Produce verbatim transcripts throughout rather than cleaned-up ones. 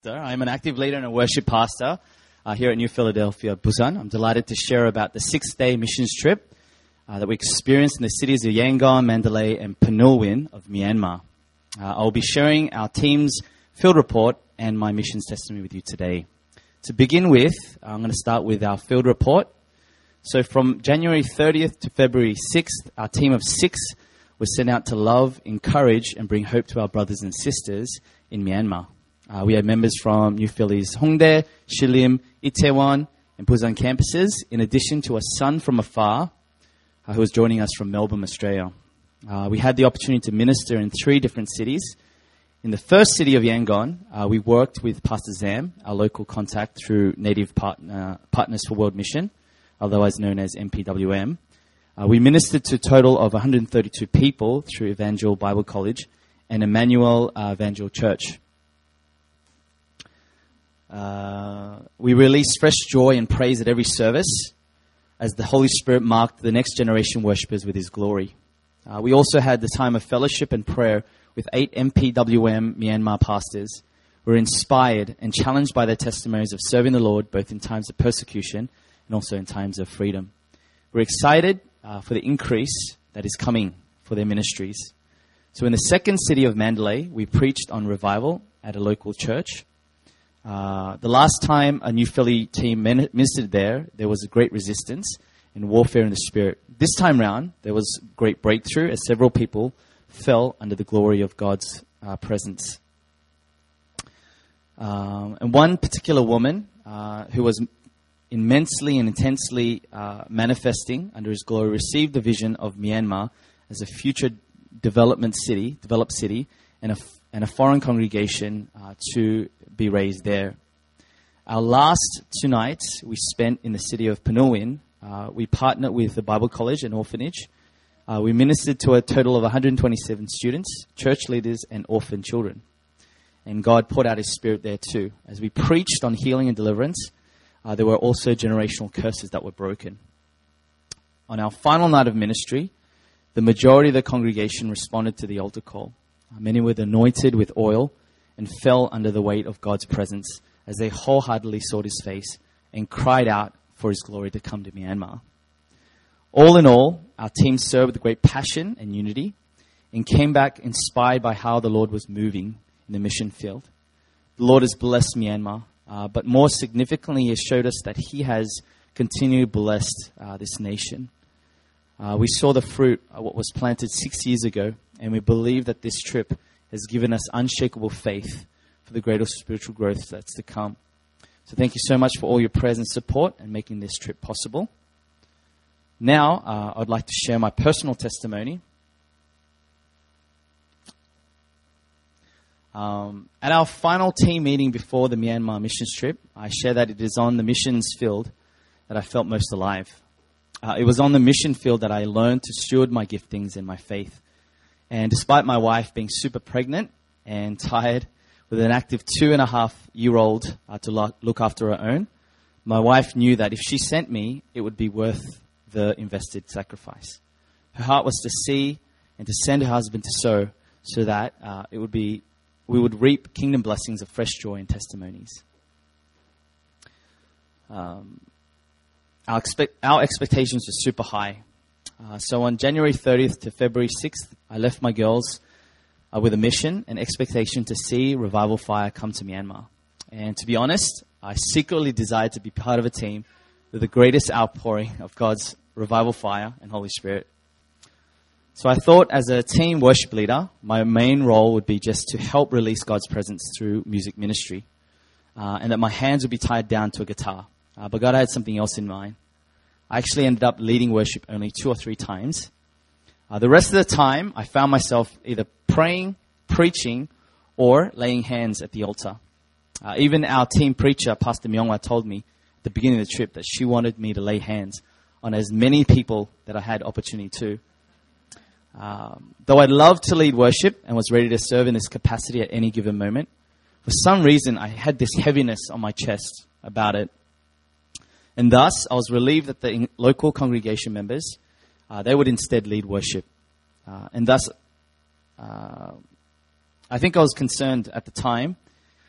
I'm an active leader and a worship pastor uh, here at New Philadelphia, Busan. I'm delighted to share about the six-day missions trip uh, that we experienced in the cities of Yangon, Mandalay, and Panolwin of Myanmar. Uh, I'll be sharing our team's field report and my missions testimony with you today. To begin with, I'm going to start with our field report. So from January thirtieth to February sixth, our team of six was sent out to love, encourage, and bring hope to our brothers and sisters in Myanmar. Uh, we had members from New Philly's Hongdae, Shilim, Itaewon, and Busan campuses, in addition to a son from afar uh, who was joining us from Melbourne, Australia. Uh, we had the opportunity to minister in three different cities. In the first city of Yangon, uh, we worked with Pastor Zam, our local contact through Native Partner, Partners for World Mission, otherwise known as N P W M. Uh, we ministered to a total of one hundred thirty-two people through Evangel Bible College and Emmanuel uh, Evangel Church. Uh, we released fresh joy and praise at every service as the Holy Spirit marked the next generation worshippers with His glory. Uh, we also had the time of fellowship and prayer with eight M P W M Myanmar pastors who were inspired and challenged by their testimonies of serving the Lord both in times of persecution and also in times of freedom. We're excited uh, for the increase that is coming for their ministries. So in the second city of Mandalay, we preached on revival at a local church. Uh, the last time a New Philly team ministered there, there was a great resistance and warfare in the spirit. This time round, there was great breakthrough as several people fell under the glory of God's uh, presence. Um, and one particular woman uh, who was immensely and intensely uh, manifesting under His glory received the vision of Myanmar as a future development city, developed city, and a, and a foreign congregation uh, to be raised there. Our last two nights we spent in the city of Panolwin. Uh, we partnered with the Bible College and orphanage. Uh, we ministered to a total of one hundred twenty-seven students, church leaders, and orphan children. And God poured out His Spirit there too. As we preached on healing and deliverance, uh, there were also generational curses that were broken. On our final night of ministry, the majority of the congregation responded to the altar call. Uh, many were anointed with oil and fell under the weight of God's presence as they wholeheartedly sought His face and cried out for His glory to come to Myanmar. All in all, our team served with great passion and unity and came back inspired by how the Lord was moving in the mission field. The Lord has blessed Myanmar, uh, but more significantly, He has showed us that He has continued blessed uh, this nation. Uh, we saw the fruit of what was planted six years ago, and we believe that this trip has given us unshakable faith for the greater spiritual growth that's to come. So thank you so much for all your prayers and support and making this trip possible. Now, uh, I'd like to share my personal testimony. Um, at our final team meeting before the Myanmar missions trip, I share that it is on the missions field that I felt most alive. Uh, it was on the mission field that I learned to steward my giftings and my faith. And despite my wife being super pregnant and tired with an active two and a half year old uh, to lo- look after her own, my wife knew that if she sent me, it would be worth the invested sacrifice. Her heart was to see and to send her husband to sow so that uh, it would be, we would reap kingdom blessings of fresh joy and testimonies. Um, our, expect, our expectations were super high. Uh, so on January thirtieth to February sixth, I left my girls uh, with a mission and expectation to see Revival Fire come to Myanmar. And to be honest, I secretly desired to be part of a team with the greatest outpouring of God's Revival Fire and Holy Spirit. So I thought as a team worship leader, my main role would be just to help release God's presence through music ministry. Uh, and that my hands would be tied down to a guitar. Uh, but God had something else in mind. I actually ended up leading worship only two or three times. Uh, the rest of the time, I found myself either praying, preaching, or laying hands at the altar. Uh, even our team preacher, Pastor Myungwa, told me at the beginning of the trip that she wanted me to lay hands on as many people that I had opportunity to. Um, though I'd love to lead worship and was ready to serve in this capacity at any given moment, for some reason I had this heaviness on my chest about it. And thus, I was relieved that the local congregation members, uh, they would instead lead worship. Uh, and thus, uh, I think I was concerned at the time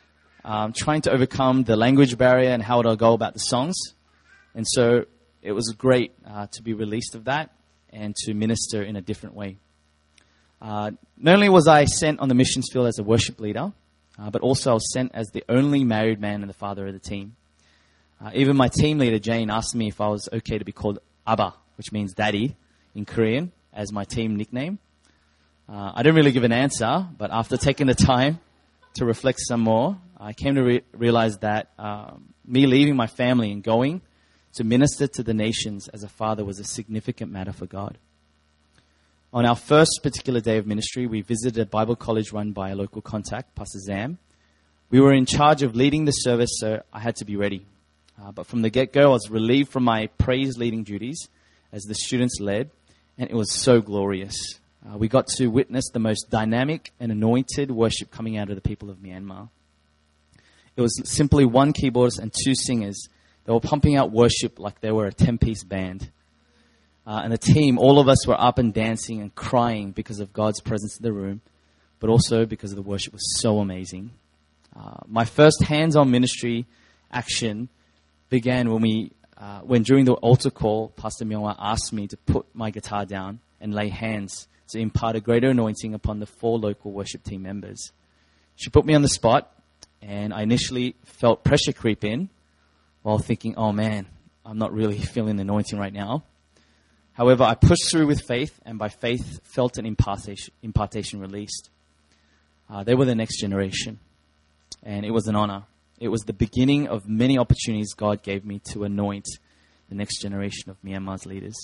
um, trying to overcome the language barrier and how would I go about the songs. And so it was great uh, to be released of that and to minister in a different way. Uh, not only was I sent on the missions field as a worship leader, uh, but also I was sent as the only married man and the father of the team. Uh, even my team leader, Jane, asked me if I was okay to be called Abba, which means daddy in Korean, as my team nickname. Uh, I didn't really give an answer, but after taking the time to reflect some more, I came to re- realize that um, me leaving my family and going to minister to the nations as a father was a significant matter for God. On our first particular day of ministry, we visited a Bible college run by a local contact, Pastor Zam. We were in charge of leading the service, so I had to be ready. Uh, but from the get-go, I was relieved from my praise-leading duties as the students led, and it was so glorious. Uh, we got to witness the most dynamic and anointed worship coming out of the people of Myanmar. It was simply one keyboardist and two singers. They were pumping out worship like they were a ten-piece band. Uh, and the team, all of us were up and dancing and crying because of God's presence in the room, but also because the worship was so amazing. Uh, my first hands-on ministry action began when we, uh, when during the altar call, Pastor Myungwa asked me to put my guitar down and lay hands to impart a greater anointing upon the four local worship team members. She put me on the spot, and I initially felt pressure creep in while thinking, oh man, I'm not really feeling the anointing right now. However, I pushed through with faith, and by faith felt an impartation, impartation released. Uh, they were the next generation, and it was an honor. It was the beginning of many opportunities God gave me to anoint the next generation of Myanmar's leaders.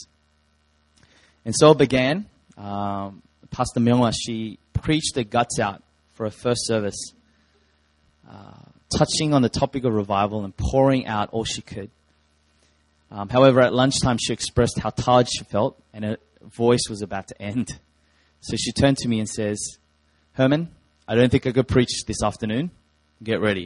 And so it began. Um, Pastor Myungwa, she preached the guts out for her first service, uh, touching on the topic of revival and pouring out all she could. Um, however, at lunchtime, she expressed how tired she felt and her voice was about to end. So she turned to me and says, Herman, I don't think I could preach this afternoon. Get ready.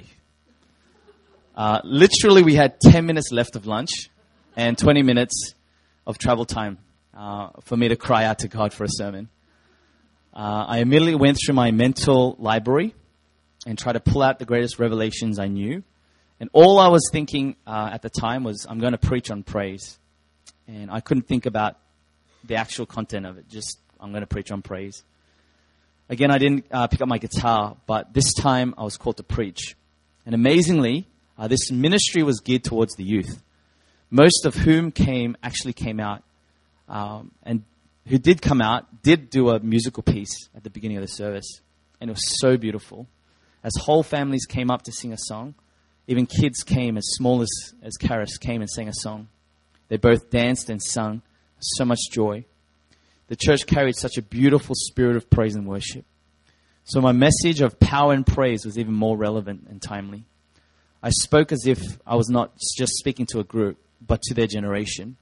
Uh, literally, we had ten minutes left of lunch and twenty minutes of travel time uh, for me to cry out to God for a sermon. Uh, I immediately went through my mental library and tried to pull out the greatest revelations I knew. And all I was thinking uh, at the time was, I'm going to preach on praise. And I couldn't think about the actual content of it. Just, I'm going to preach on praise. Again, I didn't uh, pick up my guitar, but this time I was called to preach. And amazingly, uh, this ministry was geared towards the youth, most of whom came actually came out, um, and who did come out, did do a musical piece at the beginning of the service. And it was so beautiful. As whole families came up to sing a song, even kids came as small as, as Karis came and sang a song. They both danced and sung. So much joy. The church carried such a beautiful spirit of praise and worship. So my message of power and praise was even more relevant and timely. I spoke as if I was not just speaking to a group, but to their generation.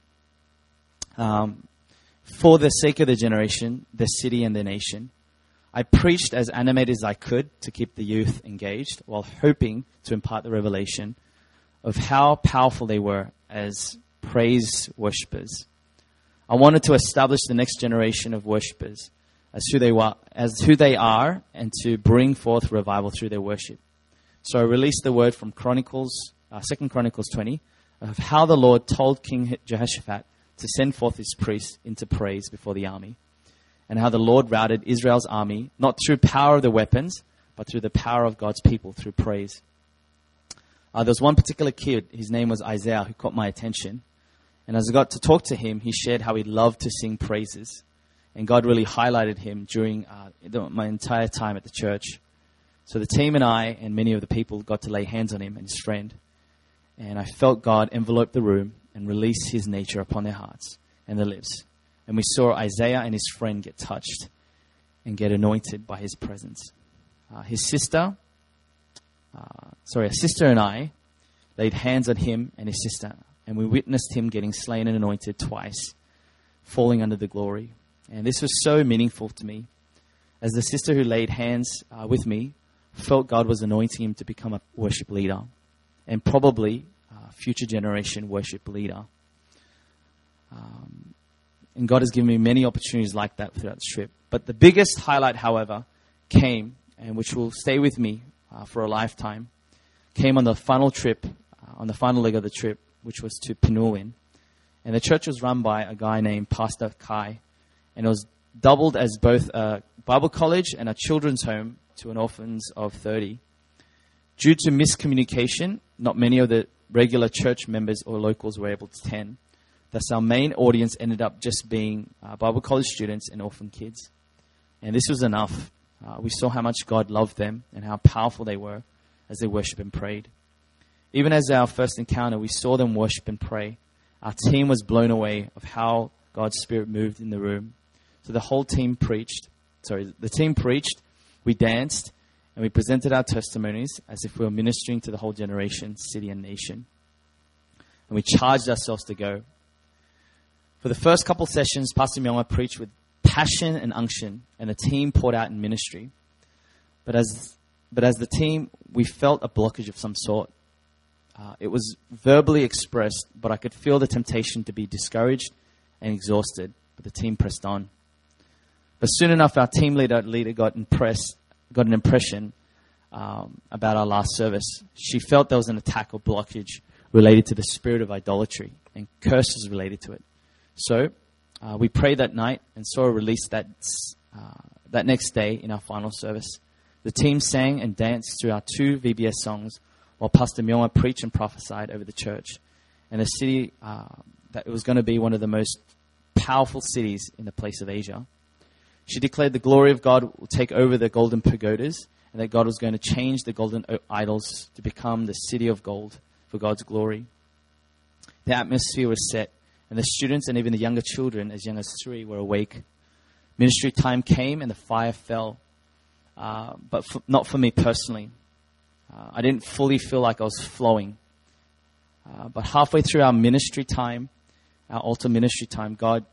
Um, for the sake of the generation, the city and the nation. I preached as animated as I could to keep the youth engaged while hoping to impart the revelation of how powerful they were as praise worshippers. I wanted to establish the next generation of worshippers as who they were, as who they are, and to bring forth revival through their worship. So I released the word from Chronicles, uh, Second Chronicles twenty, of how the Lord told King Jehoshaphat to send forth his priests into praise before the army. And how the Lord routed Israel's army, not through power of the weapons, but through the power of God's people, through praise. Uh, there was one particular kid, his name was Isaiah, who caught my attention. And as I got to talk to him, he shared how he loved to sing praises. And God really highlighted him during uh, the, my entire time at the church. So the team and I and many of the people got to lay hands on him and his friend. And I felt God envelope the room and release his nature upon their hearts and their lips. And we saw Isaiah and his friend get touched and get anointed by his presence. Uh, his sister, uh, sorry, a sister and I laid hands on him and his sister. And we witnessed him getting slain and anointed twice, falling under the glory. And this was so meaningful to me. As the sister who laid hands uh, with me felt God was anointing him to become a worship leader. And probably a future generation worship leader. Um, And God has given me many opportunities like that throughout the trip. But the biggest highlight, however, came, and which will stay with me uh, for a lifetime, came on the final trip, uh, on the final leg of the trip, which was to Penulin. And the church was run by a guy named Pastor Kai. And it was doubled as both a Bible college and a children's home to an orphans of thirty. Due to miscommunication, not many of the regular church members or locals were able to attend. Thus, our main audience ended up just being uh, Bible college students and orphan kids. And this was enough. Uh, we saw how much God loved them and how powerful they were as they worshiped and prayed. Even as our first encounter, we saw them worship and pray. Our team was blown away of how God's Spirit moved in the room. So the whole team preached. Sorry, the team preached, we danced, and we presented our testimonies as if we were ministering to the whole generation, city, and nation. And we charged ourselves to go. For the first couple sessions, Pastor Myongma preached with passion and unction, and the team poured out in ministry. But as but as the team, we felt a blockage of some sort. Uh, it was verbally expressed, but I could feel the temptation to be discouraged and exhausted. But the team pressed on. But soon enough, our team leader, leader got impressed, got an impression um, about our last service. She felt there was an attack or blockage related to the spirit of idolatry and curses related to it. So uh, we prayed that night and saw a release that uh, that next day in our final service. The team sang and danced through our two V B S songs while Pastor Myongma preached and prophesied over the church. And the city, uh, that it was going to be one of the most powerful cities in the place of Asia. She declared the glory of God will take over the golden pagodas and that God was going to change the golden idols to become the city of gold for God's glory. The atmosphere was set, and the students and even the younger children, as young as three, were awake. Ministry time came and the fire fell, uh, but for, not for me personally. Uh, I didn't fully feel like I was flowing. Uh, but halfway through our ministry time, our altar ministry time, God,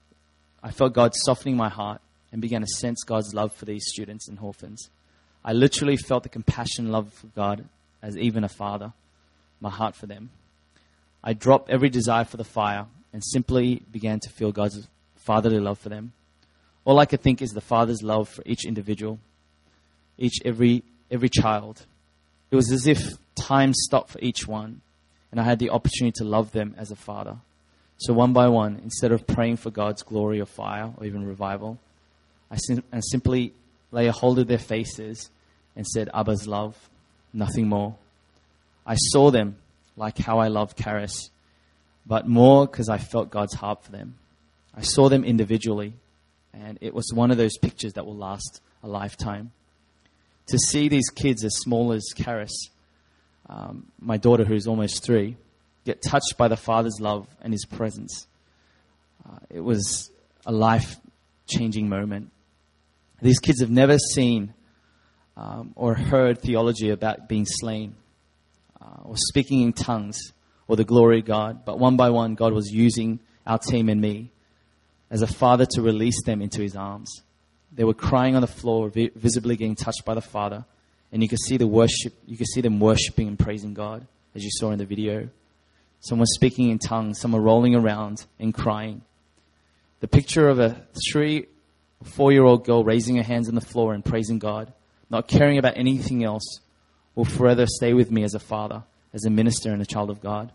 I felt God softening my heart and began to sense God's love for these students and orphans. I literally felt the compassion and love for God as even a father, my heart for them. I dropped every desire for the fire and simply began to feel God's fatherly love for them. All I could think is the Father's love for each individual, each every every child. It was as if time stopped for each one, and I had the opportunity to love them as a father. So one by one, instead of praying for God's glory or fire or even revival, I, sim- I simply lay a hold of their faces and said, Abba's love, nothing more. I saw them like how I loved Karis, but more because I felt God's heart for them. I saw them individually, and it was one of those pictures that will last a lifetime. To see these kids as small as Karis, um, my daughter who's almost three, get touched by the Father's love and His presence, uh, it was a life-changing moment. These kids have never seen um, or heard theology about being slain uh, or speaking in tongues or the glory of God, but one by one, God was using our team and me as a father to release them into His arms. They were crying on the floor, vi- visibly getting touched by the Father, and you could see the worship. You could see them worshiping and praising God, as you saw in the video. Some were speaking in tongues, some were rolling around and crying. The picture of a three or four-year-old girl raising her hands on the floor and praising God, not caring about anything else, will forever stay with me as a father, as a minister and a child of God.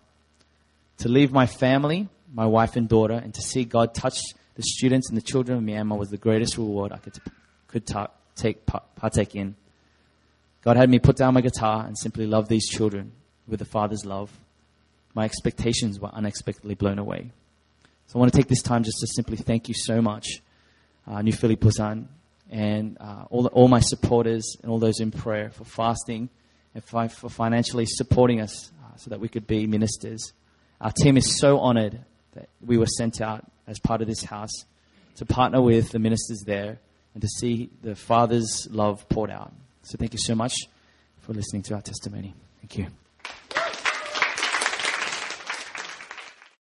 To leave my family, my wife and daughter, and to see God touch the students and the children of Myanmar was the greatest reward I could could ta- take partake in. God had me put down my guitar and simply love these children with the Father's love. My expectations were unexpectedly blown away. So I want to take this time just to simply thank you so much, uh, New Philly Busan, and uh, all the, all my supporters and all those in prayer for fasting and fi- for financially supporting us uh, so that we could be ministers. Our team is so honored that we were sent out as part of this house to partner with the ministers there and to see the Father's love poured out. So thank you so much for listening to our testimony. Thank you.